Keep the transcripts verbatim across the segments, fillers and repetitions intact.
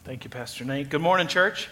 Thank you, Pastor Nate. Good morning, church.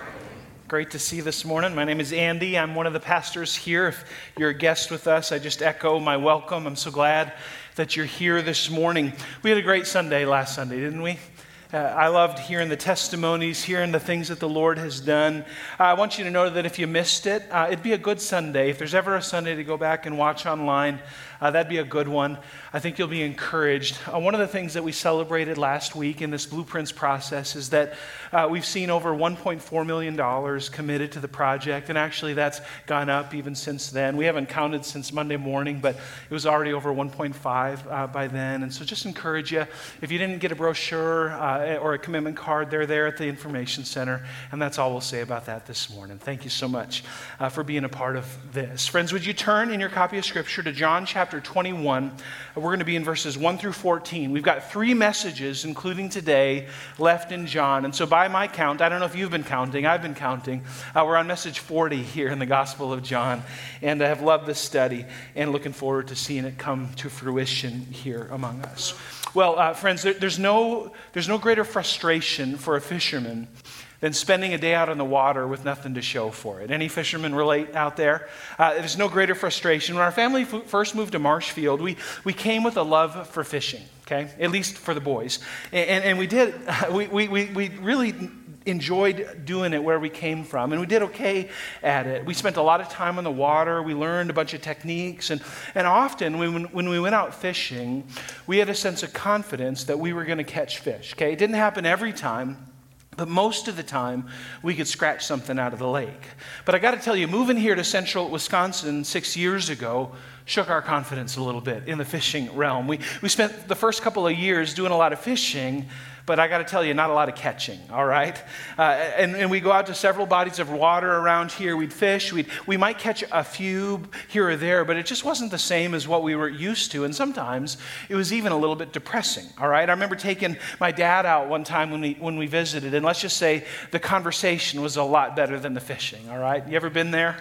Great to see you this morning. My name is Andy. I'm one of the pastors here. If you're a guest with us, I just echo my welcome. I'm so glad that you're here this morning. We had a great Sunday last Sunday, didn't we? Uh, I loved hearing the testimonies, hearing the things that the Lord has done. Uh, I want you to know that if you missed it, uh, it'd be a good Sunday. If there's ever a Sunday to go back and watch online, uh, that'd be a good one. I think you'll be encouraged. Uh, one of the things that we celebrated last week in this Blueprints process is that uh, we've seen over one point four million dollars committed to the project, and actually that's gone up even since then. We haven't counted since Monday morning, but it was already over one point five uh, by then. And so just encourage you, if you didn't get a brochure uh, or a commitment card, they're there at the information center, and that's all we'll say about that this morning. Thank you so much uh, for being a part of this. Friends, would you turn in your copy of Scripture to John chapter twenty-one? We're going to be in verses one through fourteen. We've got three messages, including today, left in John. And so by my count, I don't know if you've been counting, I've been counting. Uh, we're on message forty here in the Gospel of John. And I have loved this study and looking forward to seeing it come to fruition here among us. Well, uh, friends, there, there's no there's no greater frustration for a fisherman than spending a day out on the water with nothing to show for it. Any fishermen relate out there? Uh, there's no greater frustration. When our family f- first moved to Marshfield, we, we came with a love for fishing, okay? At least for the boys. And, and, and we did, we, we, we, we really enjoyed doing it where we came from, and we did okay at it. We spent a lot of time on the water. We learned a bunch of techniques, and, and often when, when we went out fishing, we had a sense of confidence that we were going to catch fish, okay? It didn't happen every time, but most of the time, we could scratch something out of the lake. But I got to tell you, moving here to central Wisconsin six years ago shook our confidence a little bit in the fishing realm. We, we spent the first couple of years doing a lot of fishing, but I got to tell you, not a lot of catching, all right? Uh, and, and we go out to several bodies of water around here. We'd fish. We'd, we might catch a few here or there, but it just wasn't the same as what we were used to. And sometimes it was even a little bit depressing, all right? I remember taking my dad out one time when we, when we visited, and let's just say the conversation was a lot better than the fishing, all right? You ever been there?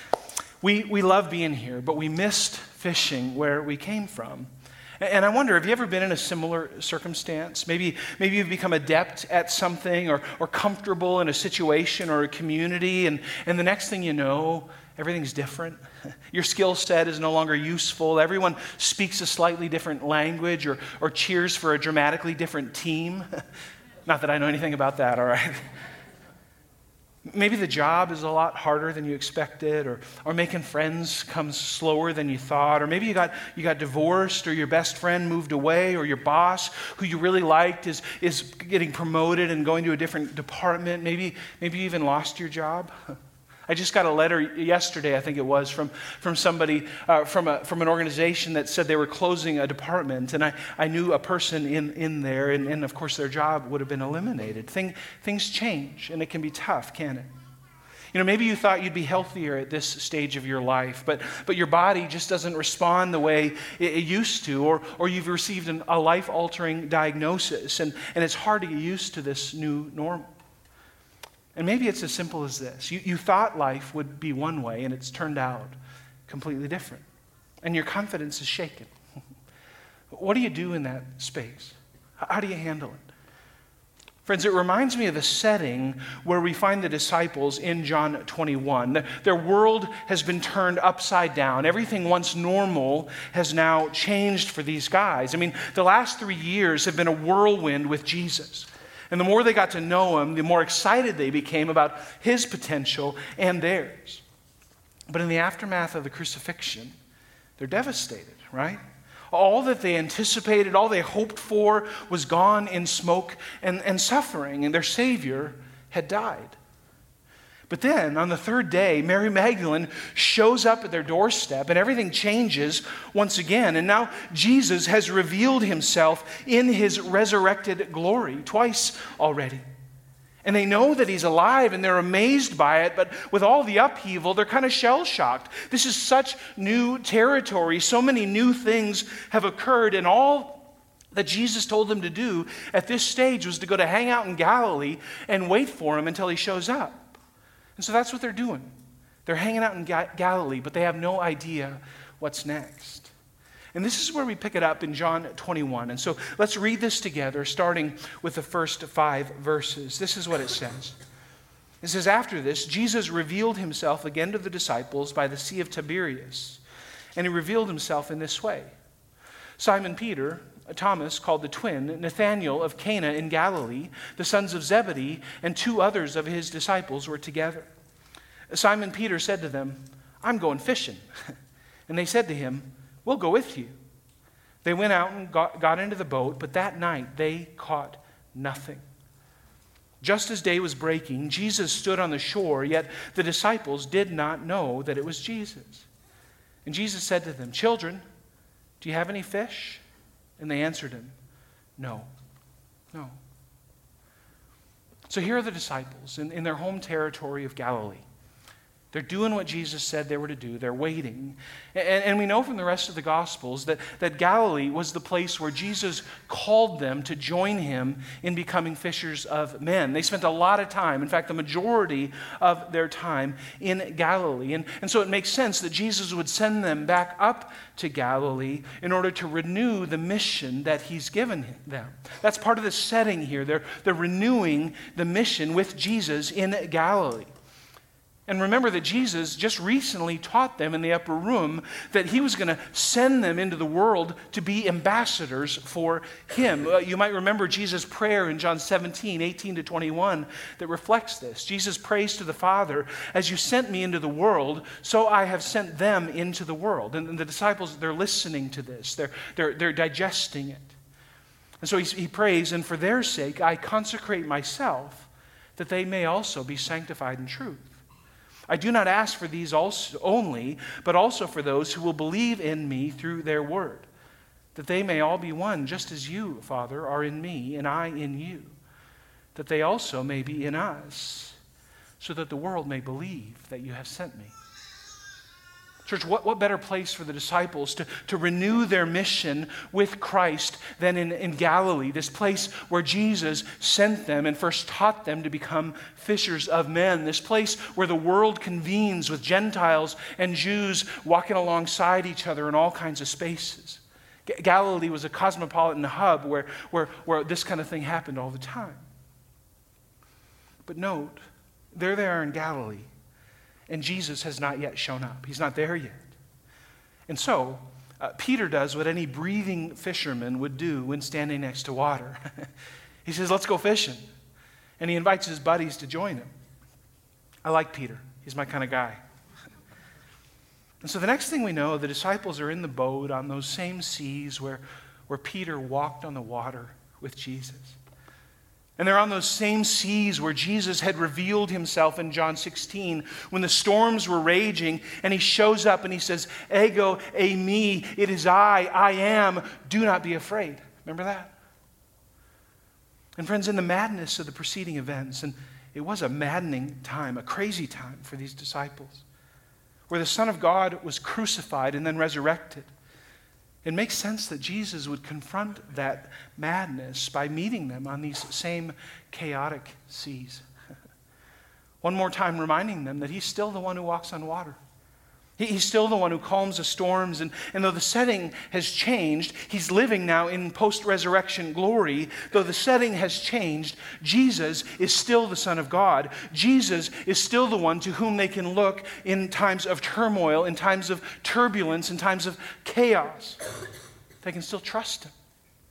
We, we love being here, but we missed fishing where we came from. And I wonder, have you ever been in a similar circumstance? Maybe maybe you've become adept at something or, or comfortable in a situation or a community, and, and the next thing you know, everything's different. Your skill set is no longer useful. Everyone speaks a slightly different language or, or cheers for a dramatically different team. Not that I know anything about that, all right? Maybe the job is a lot harder than you expected, or, or making friends comes slower than you thought, or maybe you got you got divorced, or your best friend moved away, or your boss, who you really liked, is, is getting promoted and going to a different department. Maybe, maybe you even lost your job. I just got a letter yesterday, I think it was, from, from somebody, uh, from a, from an organization that said they were closing a department, and I, I knew a person in, in there, and, and of course their job would have been eliminated. Thing, things change, and it can be tough, can't it? You know, maybe you thought you'd be healthier at this stage of your life, but, but your body just doesn't respond the way it, it used to, or, or you've received an, a life-altering diagnosis, and, and it's hard to get used to this new normal. And maybe it's as simple as this. You, you thought life would be one way, and it's turned out completely different. And your confidence is shaken. What do you do in that space? How do you handle it? Friends, it reminds me of the setting where we find the disciples in John twenty-one. Their world has been turned upside down. Everything once normal has now changed for these guys. I mean, the last three years have been a whirlwind with Jesus. And the more they got to know him, the more excited they became about his potential and theirs. But in the aftermath of the crucifixion, they're devastated, right? All that they anticipated, all they hoped for was gone in smoke and, and suffering, and their Savior had died. But then, on the third day, Mary Magdalene shows up at their doorstep, and everything changes once again. And now Jesus has revealed himself in his resurrected glory twice already. And they know that he's alive, and they're amazed by it, but with all the upheaval, they're kind of shell-shocked. This is such new territory. So many new things have occurred, and all that Jesus told them to do at this stage was to go to hang out in Galilee and wait for him until he shows up. And so that's what they're doing. They're hanging out in Ga- Galilee, but they have no idea what's next. And this is where we pick it up in John twenty-one. And so let's read this together, starting with the first five verses. This is what it says. It says, "After this, Jesus revealed himself again to the disciples by the Sea of Tiberias. And he revealed himself in this way. Simon Peter, Thomas, called the twin, Nathanael of Cana in Galilee, the sons of Zebedee, and two others of his disciples were together. Simon Peter said to them, 'I'm going fishing.' And they said to him, 'We'll go with you.' They went out and got, got into the boat, but that night they caught nothing. Just as day was breaking, Jesus stood on the shore, yet the disciples did not know that it was Jesus. And Jesus said to them, 'Children, do you have any fish?' And they answered him, 'No, no.'" So here are the disciples in, in their home territory of Galilee. They're doing what Jesus said they were to do. They're waiting. And, and we know from the rest of the Gospels that, that Galilee was the place where Jesus called them to join him in becoming fishers of men. They spent a lot of time, in fact, the majority of their time in Galilee. And, and so it makes sense that Jesus would send them back up to Galilee in order to renew the mission that he's given them. That's part of the setting here. They're, they're renewing the mission with Jesus in Galilee. And remember that Jesus just recently taught them in the upper room that he was going to send them into the world to be ambassadors for him. Uh, you might remember Jesus' prayer in John seventeen, eighteen to twenty-one that reflects this. Jesus prays to the Father, "As you sent me into the world, so I have sent them into the world." And, and the disciples, they're listening to this. They're, they're, they're digesting it. And so he, he prays, "And for their sake I consecrate myself, that they may also be sanctified in truth. I do not ask for these also only, but also for those who will believe in me through their word, that they may all be one, just as you, Father, are in me, and I in you, that they also may be in us, so that the world may believe that you have sent me." Church, what, what better place for the disciples to, to renew their mission with Christ than in, in Galilee, this place where Jesus sent them and first taught them to become fishers of men, this place where the world convenes with Gentiles and Jews walking alongside each other in all kinds of spaces. G- Galilee was a cosmopolitan hub where, where, where this kind of thing happened all the time. But note, there they are in Galilee. And Jesus has not yet shown up. He's not there yet. And so, uh, Peter does what any breathing fisherman would do when standing next to water. He says, "Let's go fishing." And he invites his buddies to join him. I like Peter. He's my kind of guy. And so the next thing we know, the disciples are in the boat on those same seas where, where Peter walked on the water with Jesus. And they're on those same seas where Jesus had revealed himself in John sixteen when the storms were raging, and he shows up and he says, "Ego eimi, it is I, I am, do not be afraid." Remember that? And friends, in the madness of the preceding events, and it was a maddening time, a crazy time for these disciples, where the Son of God was crucified and then resurrected, it makes sense that Jesus would confront that madness by meeting them on these same chaotic seas. One more time reminding them that he's still the one who walks on water. He, he's still the one who calms the storms. And, and though the setting has changed, he's living now in post-resurrection glory. Though the setting has changed, Jesus is still the Son of God. Jesus is still the one to whom they can look in times of turmoil, in times of turbulence, in times of chaos. They can still trust him.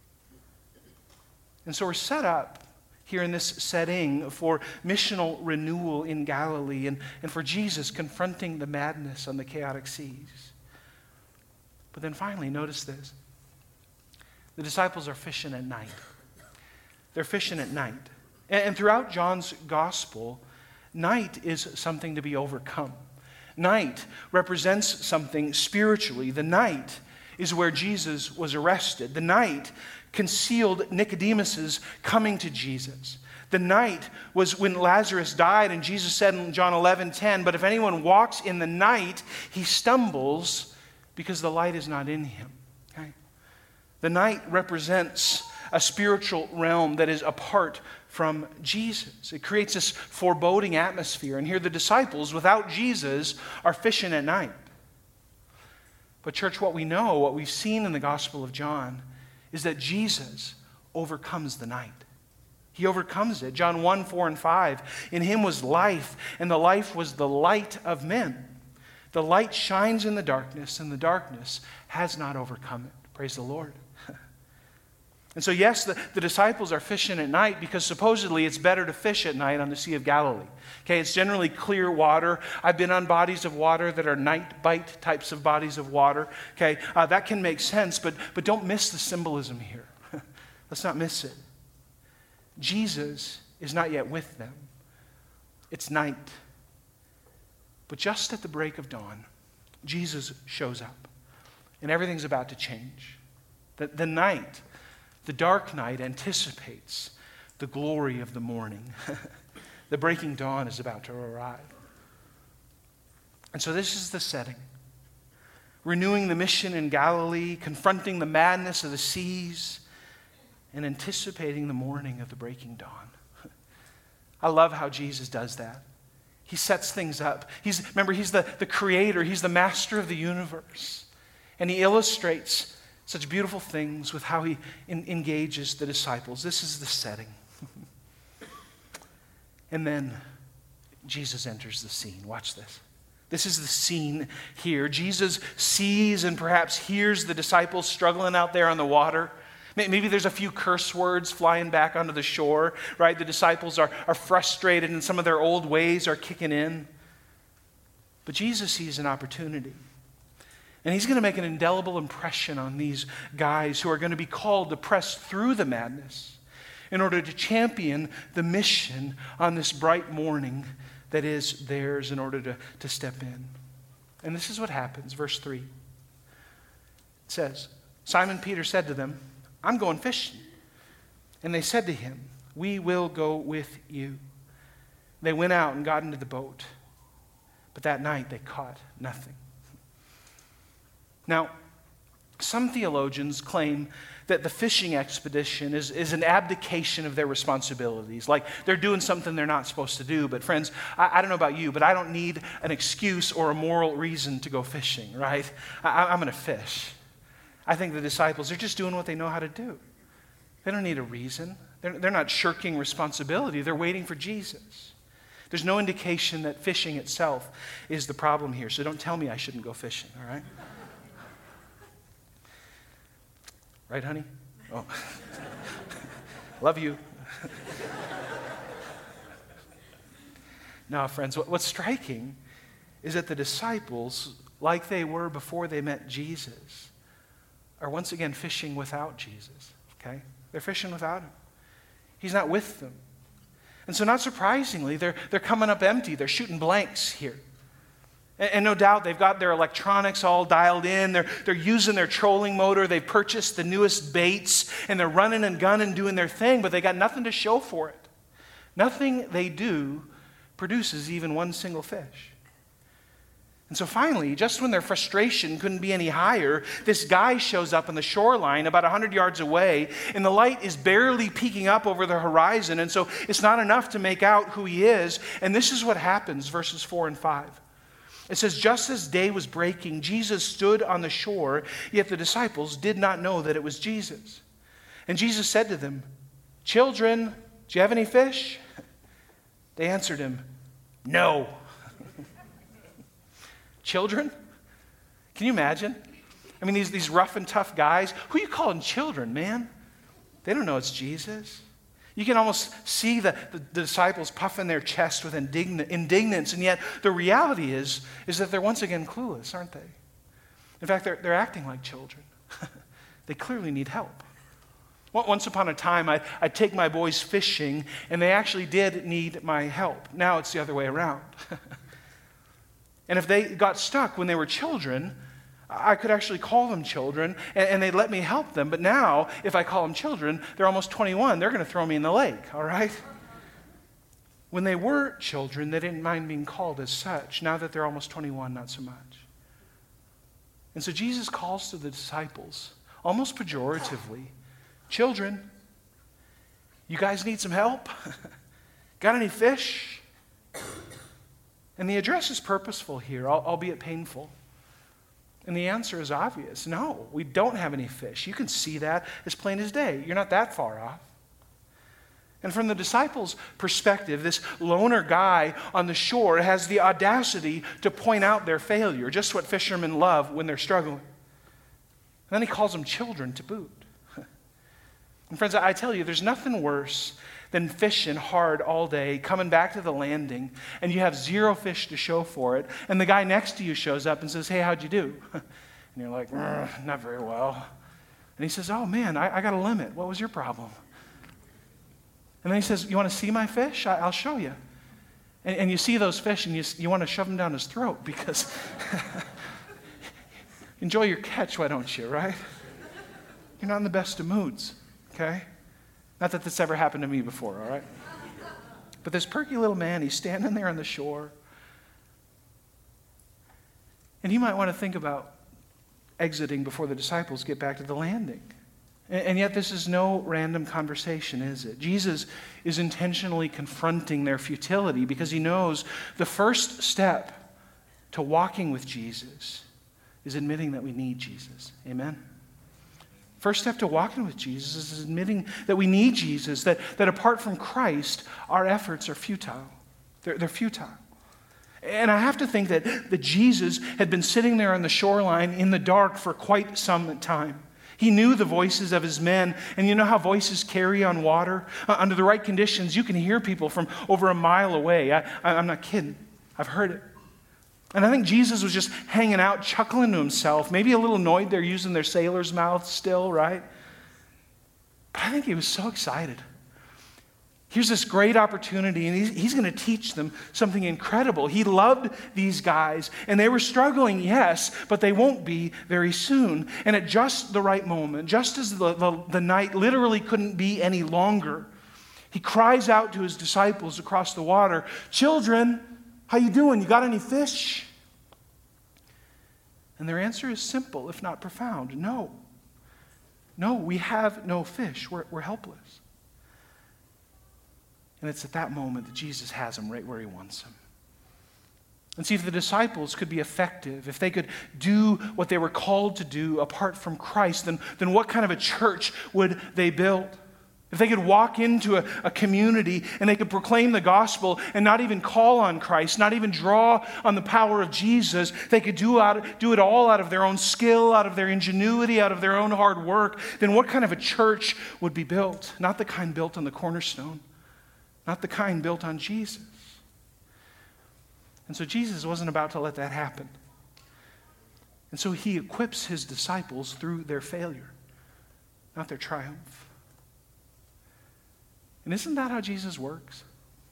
And so we're set up here in this setting for missional renewal in Galilee and, and for Jesus confronting the madness on the chaotic seas. But then finally, notice this. The disciples are fishing at night. They're fishing at night. And, and throughout John's gospel, night is something to be overcome. Night represents something spiritually. The night is where Jesus was arrested. The night concealed Nicodemus's coming to Jesus. The night was when Lazarus died, and Jesus said in John eleven ten, "But if anyone walks in the night, he stumbles because the light is not in him." Okay? The night represents a spiritual realm that is apart from Jesus. It creates this foreboding atmosphere. And here the disciples, without Jesus, are fishing at night. But church, what we know, what we've seen in the Gospel of John, is that Jesus overcomes the night. He overcomes it. John one, four, and five. In him was life, and the life was the light of men. The light shines in the darkness, and the darkness has not overcome it. Praise the Lord. And so, yes, the, the disciples are fishing at night because supposedly it's better to fish at night on the Sea of Galilee. Okay, it's generally clear water. I've been on bodies of water that are night bite types of bodies of water. Okay, uh, that can make sense, but, but don't miss the symbolism here. Let's not miss it. Jesus is not yet with them. It's night. But just at the break of dawn, Jesus shows up, and everything's about to change. The, the night, the dark night, anticipates the glory of the morning. The breaking dawn is about to arrive. And so this is the setting. Renewing the mission in Galilee, confronting the madness of the seas, and anticipating the morning of the breaking dawn. I love how Jesus does that. He sets things up. He's, remember, he's the, the creator. He's the master of the universe. And he illustrates such beautiful things with how he in, engages the disciples. This is the setting. And then Jesus enters the scene. Watch this. This is the scene here. Jesus sees and perhaps hears the disciples struggling out there on the water. Maybe there's a few curse words flying back onto the shore, right? The disciples are, are frustrated and some of their old ways are kicking in. But Jesus sees an opportunity. And he's going to make an indelible impression on these guys who are going to be called to press through the madness in order to champion the mission on this bright morning that is theirs in order to, to step in. And this is what happens, verse three. It says, Simon Peter said to them, I'm going fishing. And they said to him, we will go with you. They went out and got into the boat. But that night they caught nothing. Now, some theologians claim that the fishing expedition is, is an abdication of their responsibilities. Like they're doing something they're not supposed to do. But friends, I, I don't know about you, but I don't need an excuse or a moral reason to go fishing, right? I, I'm going to fish. I think the disciples are just doing what they know how to do. They don't need a reason. They're, they're not shirking responsibility. They're waiting for Jesus. There's no indication that fishing itself is the problem here. So don't tell me I shouldn't go fishing, all right? Right, honey? Oh. Love you. Now, friends, what, what's striking is that the disciples, like they were before they met Jesus, are once again fishing without Jesus, okay? They're fishing without him. He's not with them. And so not surprisingly, they're, they're coming up empty. They're shooting blanks here. And, and no doubt they've got their electronics all dialed in. They're, they're using their trolling motor. They've purchased the newest baits, and they're running and gunning, doing their thing, but they got nothing to show for it. Nothing they do produces even one single fish. And so finally, just when their frustration couldn't be any higher, this guy shows up on the shoreline about one hundred yards away, and the light is barely peeking up over the horizon, and so it's not enough to make out who he is. And this is what happens, verses four and five. It says, just as day was breaking, Jesus stood on the shore, yet the disciples did not know that it was Jesus. And Jesus said to them, children, do you have any fish? They answered him, no. Children? Can you imagine? I mean, these, these rough and tough guys, who are you calling children, man? They don't know it's Jesus. You can almost see the, the, the disciples puffing their chest with indign, indignance, and yet the reality is, is that they're once again clueless, aren't they? In fact, they're, they're acting like children. They clearly need help. Once upon a time, I, I'd take my boys fishing, and they actually did need my help. Now it's the other way around. And if they got stuck when they were children, I could actually call them children, and, and they'd let me help them. But now, if I call them children, they're almost twenty-one. They're going to throw me in the lake, all right? When they were children, they didn't mind being called as such. Now that they're almost twenty-one, not so much. And so Jesus calls to the disciples, almost pejoratively, children, you guys need some help? Got any fish? And the address is purposeful here, albeit painful. And the answer is obvious. No, we don't have any fish. You can see that as plain as day. You're not that far off. And from the disciples' perspective, this loner guy on the shore has the audacity to point out their failure, just what fishermen love when they're struggling. And then he calls them children to boot. And friends, I tell you, there's nothing worse than fishing hard all day, coming back to the landing, and you have zero fish to show for it, and the guy next to you shows up and says, hey, how'd you do? And you're like, not very well. And he says, oh man, I, I got a limit. What was your problem? And then he says, you want to see my fish? I, I'll show you. And, and you see those fish, and you, you want to shove them down his throat because enjoy your catch, why don't you, right? You're not in the best of moods, okay? Not that this ever happened to me before, all right? But this perky little man, he's standing there on the shore. And you might want to think about exiting before the disciples get back to the landing. And yet this is no random conversation, is it? Jesus is intentionally confronting their futility because he knows the first step to walking with Jesus is admitting that we need Jesus. Amen? First step to walking with Jesus is admitting that we need Jesus, that, that apart from Christ, our efforts are futile. They're, they're futile. And I have to think that, that Jesus had been sitting there on the shoreline in the dark for quite some time. He knew the voices of his men, and you know how voices carry on water? Uh, under the right conditions, you can hear people from over a mile away. I, I, I'm not kidding. I've heard it. And I think Jesus was just hanging out, chuckling to himself, maybe a little annoyed they're using their sailor's mouth still, right? But I think he was so excited. Here's this great opportunity, and he's, he's going to teach them something incredible. He loved these guys, and they were struggling, yes, but they won't be very soon. And at just the right moment, just as the, the, the night literally couldn't be any longer, he cries out to his disciples across the water, children, how you doing? You got any fish? And their answer is simple, if not profound. No. No, we have no fish. We're, we're helpless. And it's at that moment that Jesus has them right where he wants them. And see, if the disciples could be effective, if they could do what they were called to do apart from Christ, then, then what kind of a church would they build? If they could walk into a, a community and they could proclaim the gospel and not even call on Christ, not even draw on the power of Jesus, they could do, out, do it all out of their own skill, out of their ingenuity, out of their own hard work, then what kind of a church would be built? Not the kind built on the cornerstone. Not the kind built on Jesus. And so Jesus wasn't about to let that happen. And so he equips his disciples through their failure, not their triumph. And isn't that how Jesus works?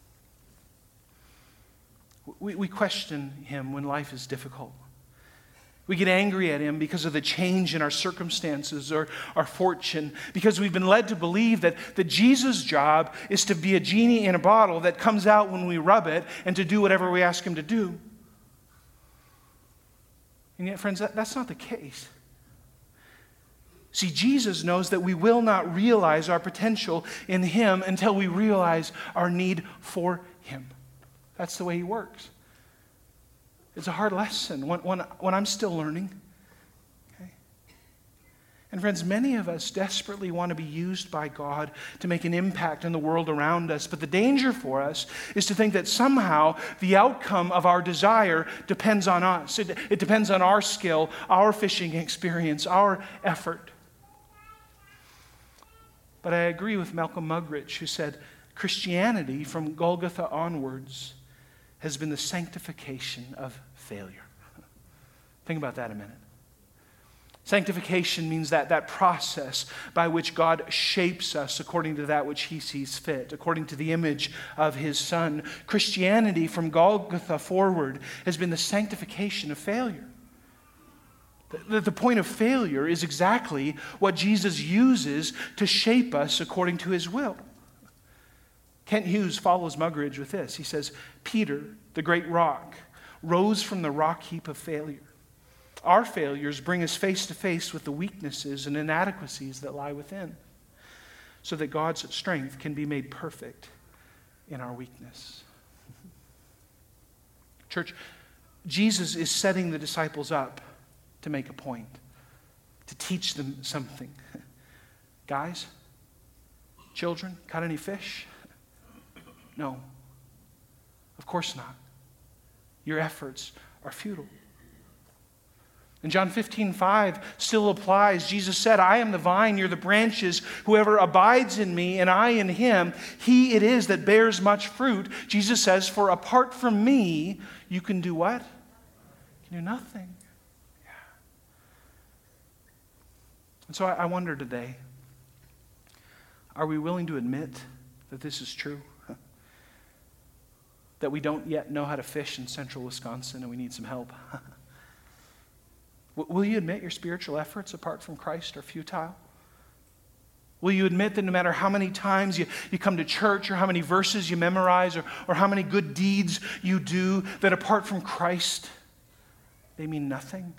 We, we question him when life is difficult. We get angry at him because of the change in our circumstances or our fortune, because we've been led to believe that, that Jesus' job is to be a genie in a bottle that comes out when we rub it and to do whatever we ask him to do. And yet, friends, that, that's not the case. See, Jesus knows that we will not realize our potential in him until we realize our need for him. That's the way he works. It's a hard lesson, one, one, one I'm still learning. Okay? And friends, many of us desperately want to be used by God to make an impact in the world around us. But the danger for us is to think that somehow the outcome of our desire depends on us. It, it depends on our skill, our fishing experience, our effort. But I agree with Malcolm Muggeridge, who said, Christianity from Golgotha onwards has been the sanctification of failure. Think about that a minute. Sanctification means that, that process by which God shapes us according to that which he sees fit, according to the image of his Son. Christianity from Golgotha forward has been the sanctification of failure. The, the point of failure is exactly what Jesus uses to shape us according to his will. Kent Hughes follows Muggeridge with this. He says, Peter, the great rock, rose from the rock heap of failure. Our failures bring us face to face with the weaknesses and inadequacies that lie within, so that God's strength can be made perfect in our weakness. Church, Jesus is setting the disciples up to to make a point, to teach them something. Guys, children, caught any fish? No. Of course not. Your efforts are futile. And John fifteen five still applies. Jesus said, I am the vine, you're the branches. Whoever abides in me and I in him, he it is that bears much fruit. Jesus says, for apart from me, you can do what? You can do nothing. Yeah. And so I, I wonder today, are we willing to admit that this is true? That we don't yet know how to fish in central Wisconsin and we need some help? Will you admit your spiritual efforts apart from Christ are futile? Will you admit that no matter how many times you, you come to church or how many verses you memorize or, or how many good deeds you do, that apart from Christ, they mean nothing?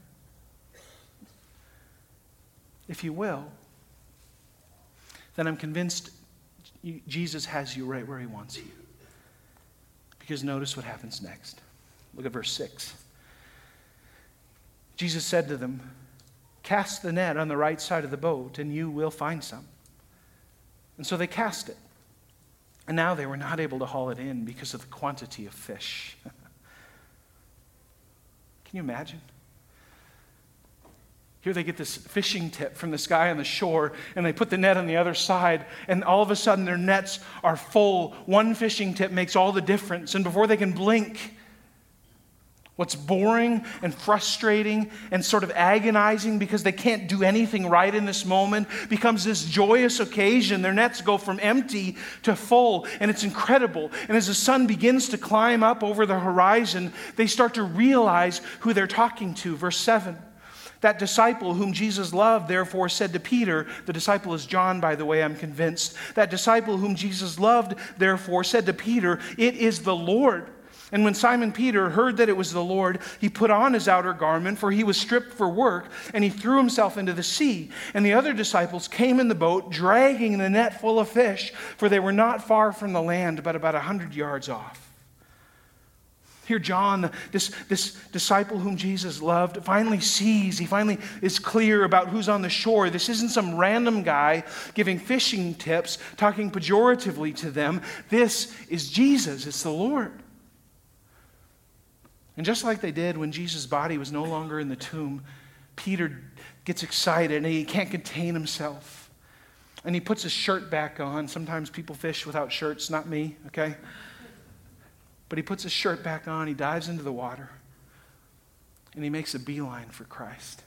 If you will, then I'm convinced you, Jesus has you right where he wants you. Because notice what happens next. Look at verse six. Jesus said to them, cast the net on the right side of the boat, and you will find some. And so they cast it. And now they were not able to haul it in because of the quantity of fish. Can you imagine? Here they get this fishing tip from this guy on the shore, and they put the net on the other side, and all of a sudden their nets are full. One fishing tip makes all the difference, and before they can blink, what's boring and frustrating and sort of agonizing because they can't do anything right in this moment becomes this joyous occasion. Their nets go from empty to full, and it's incredible. And as the sun begins to climb up over the horizon, they start to realize who they're talking to. Verse seven. That disciple whom Jesus loved, therefore, said to Peter, the disciple is John, by the way, I'm convinced. That disciple whom Jesus loved, therefore, said to Peter, it is the Lord. And when Simon Peter heard that it was the Lord, he put on his outer garment, for he was stripped for work, and he threw himself into the sea. And the other disciples came in the boat, dragging the net full of fish, for they were not far from the land, but about a hundred yards off. Here John, this, this disciple whom Jesus loved, finally sees, he finally is clear about who's on the shore. This isn't some random guy giving fishing tips, talking pejoratively to them. This is Jesus, it's the Lord. And just like they did when Jesus' body was no longer in the tomb, Peter gets excited and he can't contain himself. And he puts his shirt back on. Sometimes people fish without shirts, not me, okay? But he puts his shirt back on, he dives into the water, and he makes a beeline for Christ.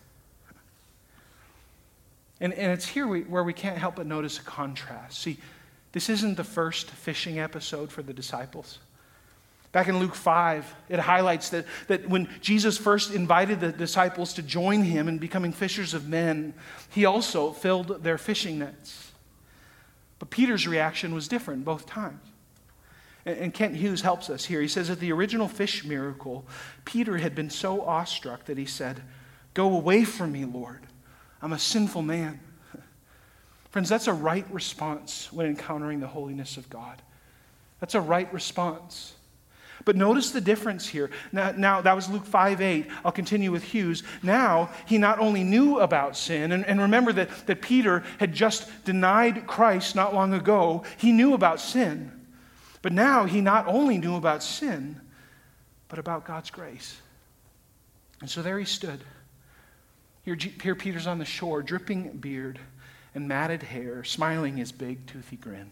And, and it's here we, where we can't help but notice a contrast. See, this isn't the first fishing episode for the disciples. Back in Luke five, it highlights that, that when Jesus first invited the disciples to join him in becoming fishers of men, he also filled their fishing nets. But Peter's reaction was different both times. And, and Kent Hughes helps us here. He says at the original fish miracle, Peter had been so awestruck that he said, "Go away from me, Lord. I'm a sinful man." Friends, that's a right response when encountering the holiness of God. That's a right response. But notice the difference here. Now, now that was Luke five eight. I'll continue with Hughes. Now, he not only knew about sin, and, and remember that, that Peter had just denied Christ not long ago. He knew about sin. But now he not only knew about sin, but about God's grace. And so there he stood. Here, here Peter's on the shore, dripping beard and matted hair, smiling his big toothy grin.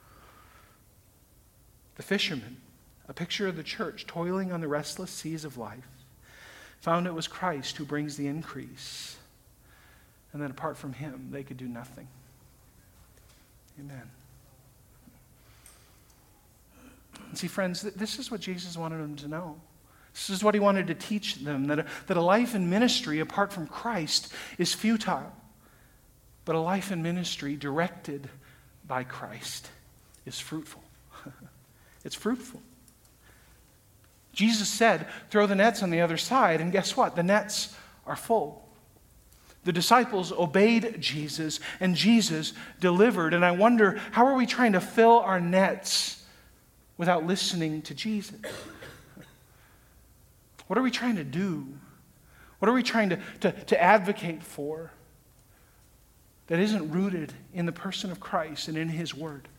The fisherman, a picture of the church toiling on the restless seas of life, found it was Christ who brings the increase, and that apart from him, they could do nothing. Amen. And see, friends, this is what Jesus wanted them to know. This is what he wanted to teach them, that a, that a life in ministry apart from Christ is futile, but a life in ministry directed by Christ is fruitful. It's fruitful. Jesus said, throw the nets on the other side, and guess what? The nets are full. The disciples obeyed Jesus, and Jesus delivered. And I wonder, how are we trying to fill our nets without listening to Jesus? What are we trying to do What are we trying to, to, to advocate for that isn't rooted in the person of Christ and in His Word?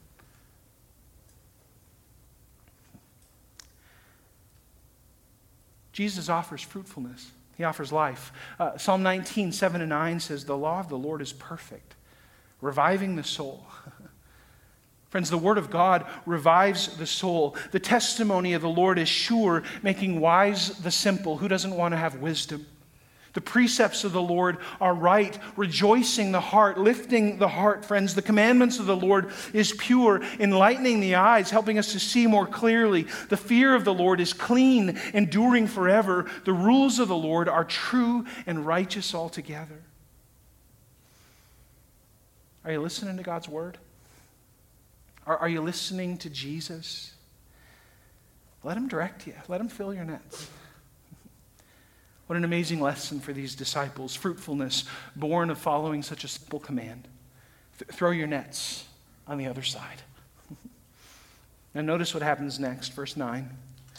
Jesus offers fruitfulness. He offers life. Uh, Psalm nineteen, seven and nine says, "The law of the Lord is perfect, reviving the soul." Friends, the Word of God revives the soul. The testimony of the Lord is sure, making wise the simple. Who doesn't want to have wisdom? The precepts of the Lord are right, rejoicing the heart, lifting the heart, friends. The commandments of the Lord is pure, enlightening the eyes, helping us to see more clearly. The fear of the Lord is clean, enduring forever. The rules of the Lord are true and righteous altogether. Are you listening to God's Word? Are, are you listening to Jesus? Let Him direct you. Let Him fill your nets. What an amazing lesson for these disciples. Fruitfulness born of following such a simple command. Th- throw your nets on the other side. Now notice what happens next, verse nine.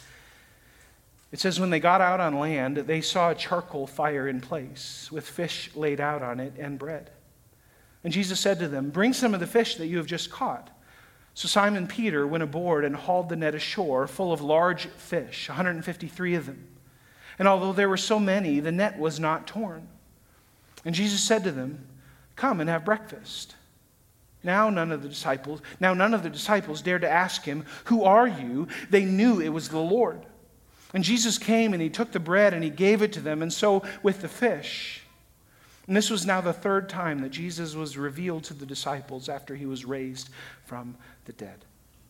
It says, when they got out on land, they saw a charcoal fire in place, with fish laid out on it and bread. And Jesus said to them, "Bring some of the fish that you have just caught." So Simon Peter went aboard and hauled the net ashore, full of large fish, one hundred fifty-three of them. And although there were so many, the net was not torn. And Jesus said to them, "Come and have breakfast." Now none of the disciples, now none of the disciples dared to ask him, "Who are you?" They knew it was the Lord. And Jesus came and he took the bread and he gave it to them, and so with the fish. And this was now the third time that Jesus was revealed to the disciples after he was raised from the dead.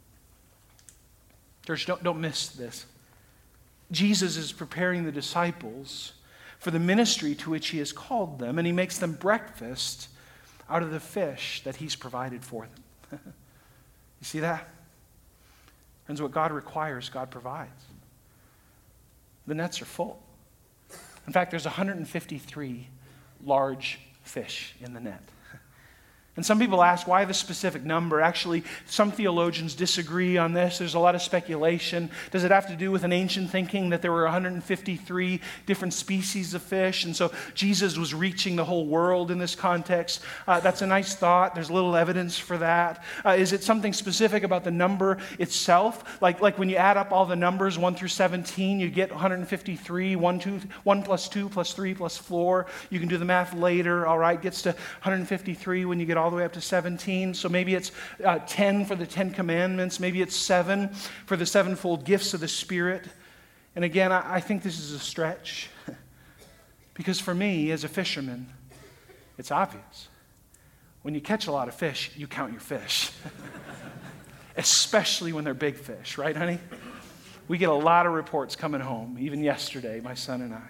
Church, don't, don't miss this. Jesus is preparing the disciples for the ministry to which he has called them, and he makes them breakfast out of the fish that he's provided for them. You see that? Friends, what God requires, God provides. The nets are full. In fact, there's one hundred fifty-three large fish in the net. And some people ask, why the specific number? Actually, some theologians disagree on this. There's a lot of speculation. Does it have to do with an ancient thinking that there were one hundred fifty-three different species of fish, and so Jesus was reaching the whole world in this context? Uh, that's a nice thought. There's little evidence for that. Uh, is it something specific about the number itself? Like, like when you add up all the numbers, one through seventeen, you get one hundred fifty-three. one, two, one plus two plus three plus four. You can do the math later, all right? Gets to one hundred fifty-three when you get all the way up to seventeen. So maybe it's uh, ten for the Ten Commandments. Maybe it's seven for the sevenfold gifts of the Spirit. And again, I, I think this is a stretch. Because for me, as a fisherman, it's obvious. When you catch a lot of fish, you count your fish. Especially when they're big fish, right, honey? We get a lot of reports coming home, even yesterday, my son and I.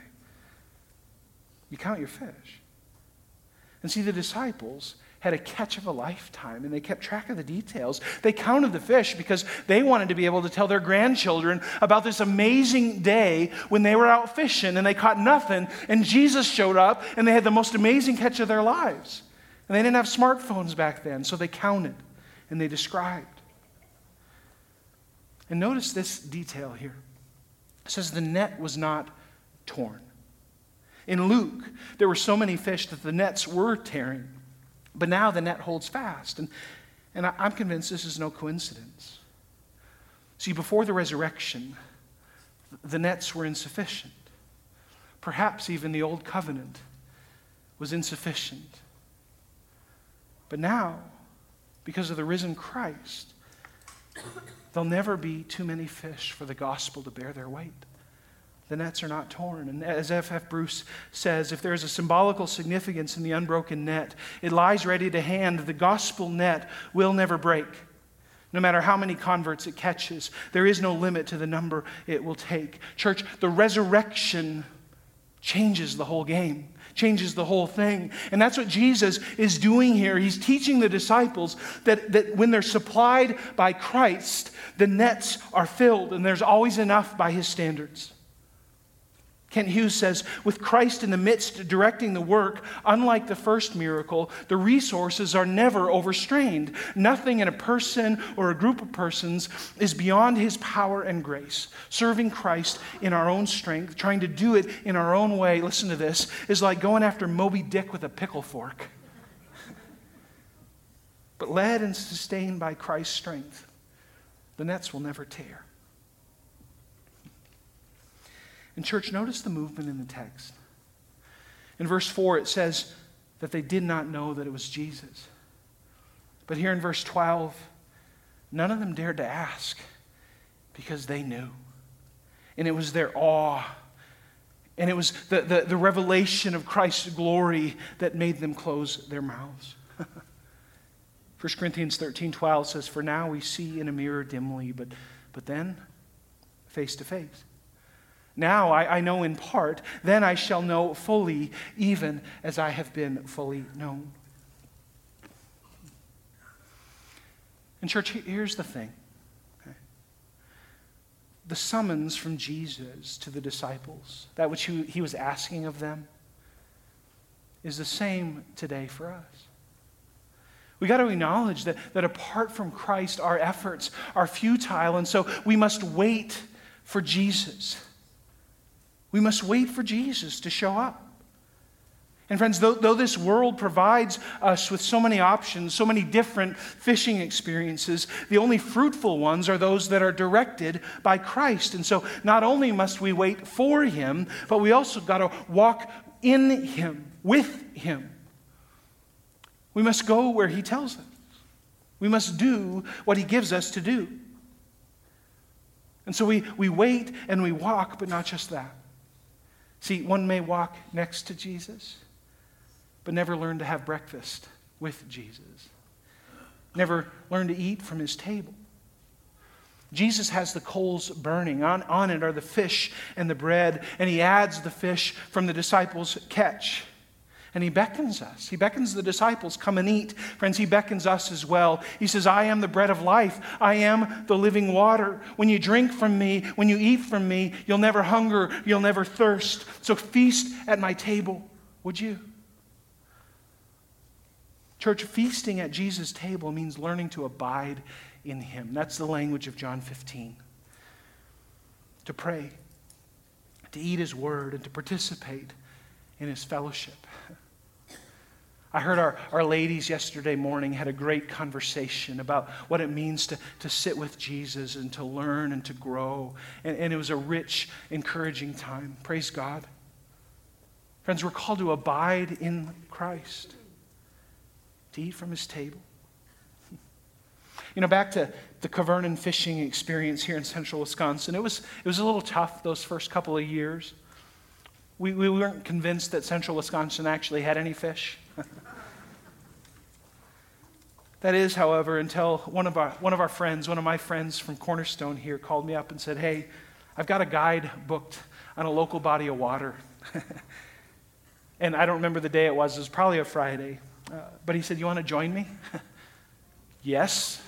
You count your fish. And see, the disciples had a catch of a lifetime, and they kept track of the details. They counted the fish because they wanted to be able to tell their grandchildren about this amazing day when they were out fishing and they caught nothing, and Jesus showed up and they had the most amazing catch of their lives. And they didn't have smartphones back then, so they counted and they described. And notice this detail here. It says the net was not torn. In Luke, there were so many fish that the nets were tearing. But now the net holds fast. And, and I, I'm convinced this is no coincidence. See, before the resurrection, the nets were insufficient. Perhaps even the old covenant was insufficient. But now, because of the risen Christ, there'll never be too many fish for the gospel to bear their weight. The nets are not torn. And as F F Bruce says, if there is a symbolical significance in the unbroken net, it lies ready to hand. The gospel net will never break. No matter how many converts it catches, there is no limit to the number it will take. Church, the resurrection changes the whole game, changes the whole thing. And that's what Jesus is doing here. He's teaching the disciples that, that when they're supplied by Christ, the nets are filled, and there's always enough by his standards. Kent Hughes says, with Christ in the midst directing the work, unlike the first miracle, the resources are never overstrained. Nothing in a person or a group of persons is beyond his power and grace. Serving Christ in our own strength, trying to do it in our own way, listen to this, is like going after Moby Dick with a pickle fork. But led and sustained by Christ's strength, the nets will never tear. And church, notice the movement in the text. In verse four, it says that they did not know that it was Jesus. But here in verse twelve, none of them dared to ask because they knew. And it was their awe. And it was the, the, the revelation of Christ's glory that made them close their mouths. First Corinthians thirteen twelve says, for now we see in a mirror dimly, but, but then face to face. Now I, I know in part, then I shall know fully, even as I have been fully known. And church, here's the thing. Okay? The summons from Jesus to the disciples, that which he, he was asking of them, is the same today for us. We got to acknowledge that, that apart from Christ, our efforts are futile, and so we must wait for Jesus. We must wait for Jesus to show up. And friends, though, though this world provides us with so many options, so many different fishing experiences, the only fruitful ones are those that are directed by Christ. And so not only must we wait for Him, but we also got to walk in Him, with Him. We must go where He tells us. We must do what He gives us to do. And so we, we wait and we walk, but not just that. See, one may walk next to Jesus, but never learn to have breakfast with Jesus. Never learn to eat from His table. Jesus has the coals burning. On, on it are the fish and the bread, and He adds the fish from the disciples' catch. And He beckons us. He beckons the disciples, come and eat. Friends, He beckons us as well. He says, I am the bread of life. I am the living water. When you drink from me, when you eat from me, you'll never hunger, you'll never thirst. So feast at my table, would you? Church, feasting at Jesus' table means learning to abide in Him. That's the language of John fifteen. To pray, to eat His word, and to participate in His fellowship. I heard our, our ladies yesterday morning had a great conversation about what it means to, to sit with Jesus and to learn and to grow. And, and it was a rich, encouraging time. Praise God. Friends, we're called to abide in Christ, to eat from His table. You know, back to the Kvernen fishing experience here in central Wisconsin, it was, it was a little tough those first couple of years. We, we weren't convinced that central Wisconsin actually had any fish. That is, however, until one of our one of our friends, one of my friends from Cornerstone here called me up and said, hey, I've got a guide booked on a local body of water. And I don't remember the day it was. It was probably a Friday. Uh, but he said, you want to join me? Yes.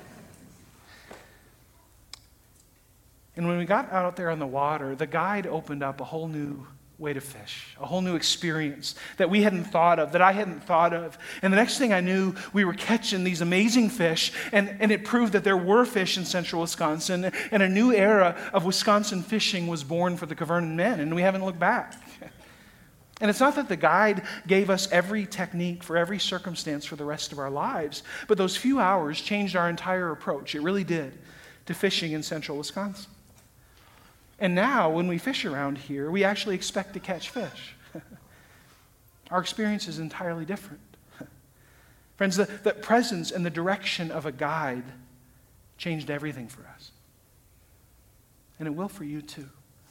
And when we got out there on the water, the guide opened up a whole new way to fish, a whole new experience that we hadn't thought of, that I hadn't thought of. And the next thing I knew, we were catching these amazing fish, and, and it proved that there were fish in central Wisconsin, and a new era of Wisconsin fishing was born for the Kvernen men, and we haven't looked back. And it's not that the guide gave us every technique for every circumstance for the rest of our lives, but those few hours changed our entire approach. It really did, to fishing in central Wisconsin. And now, when we fish around here, we actually expect to catch fish. Our experience is entirely different. Friends, the, the presence and the direction of a guide changed everything for us. And it will for you too.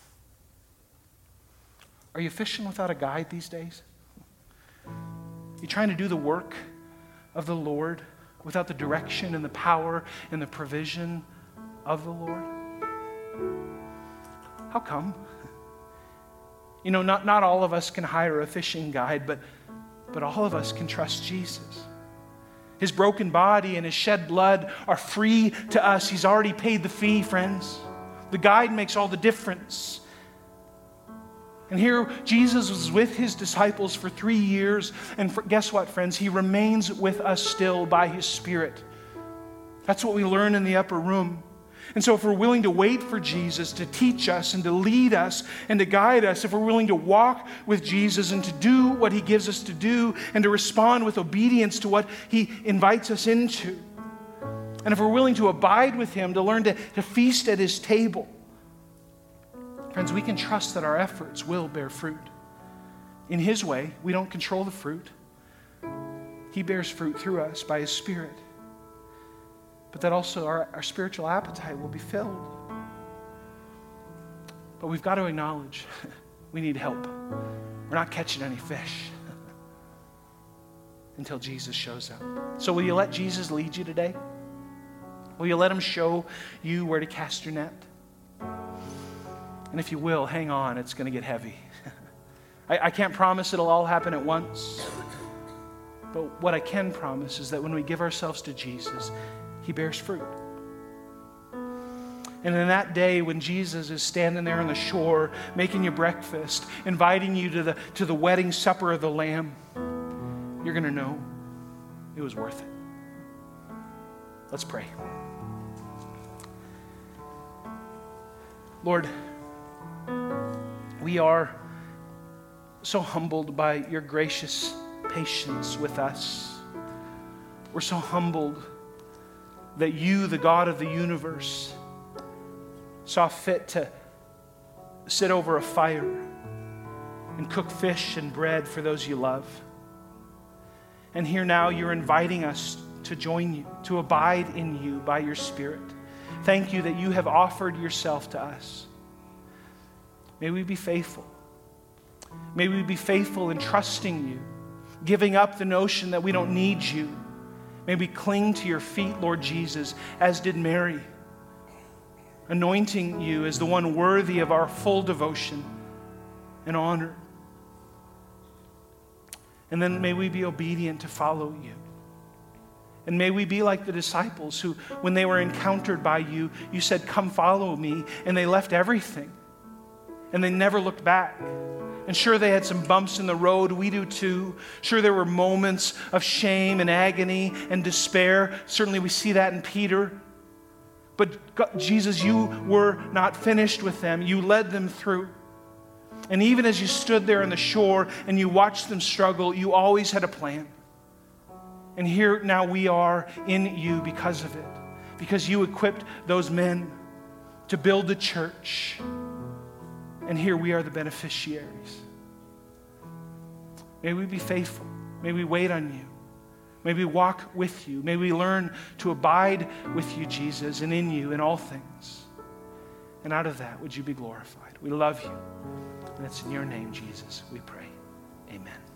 Are you fishing without a guide these days? You trying to do the work of the Lord without the direction and the power and the provision of the Lord? How come? You know, not, not all of us can hire a fishing guide, but, but all of us can trust Jesus. His broken body and His shed blood are free to us. He's already paid the fee, friends. The guide makes all the difference. And here, Jesus was with his disciples for three years. And for, guess what, friends? He remains with us still by his Spirit. That's what we learn in the upper room. And so if we're willing to wait for Jesus to teach us and to lead us and to guide us, if we're willing to walk with Jesus and to do what he gives us to do and to respond with obedience to what he invites us into, and if we're willing to abide with him, to learn to, to feast at his table, friends, we can trust that our efforts will bear fruit. In his way, we don't control the fruit. He bears fruit through us by his Spirit. But that also our, our spiritual appetite will be filled. But we've got to acknowledge we need help. We're not catching any fish until Jesus shows up. So will you let Jesus lead you today? Will you let him show you where to cast your net? And if you will, hang on, it's going to get heavy. I, I can't promise it'll all happen at once. But what I can promise is that when we give ourselves to Jesus, he bears fruit. And in that day when Jesus is standing there on the shore, making you breakfast, inviting you to the, to the wedding supper of the Lamb, you're going to know it was worth it. Let's pray. Lord, we are so humbled by your gracious patience with us. We're so humbled that you, the God of the universe, saw fit to sit over a fire and cook fish and bread for those you love. And here now you're inviting us to join you, to abide in you by your Spirit. Thank you that you have offered yourself to us. May we be faithful. May we be faithful in trusting you, giving up the notion that we don't need you. May we cling to your feet, Lord Jesus, as did Mary, anointing you as the one worthy of our full devotion and honor. And then may we be obedient to follow you. And may we be like the disciples who, when they were encountered by you, you said, "Come follow me," and they left everything. And they never looked back. And sure, they had some bumps in the road. We do too. Sure, there were moments of shame and agony and despair. Certainly, we see that in Peter. But God, Jesus, you were not finished with them. You led them through. And even as you stood there on the shore and you watched them struggle, you always had a plan. And here now we are in you because of it. Because you equipped those men to build the church. And here we are the beneficiaries. May we be faithful. May we wait on you. May we walk with you. May we learn to abide with you, Jesus, and in you in all things. And out of that, would you be glorified? We love you. And it's in your name, Jesus, we pray. Amen.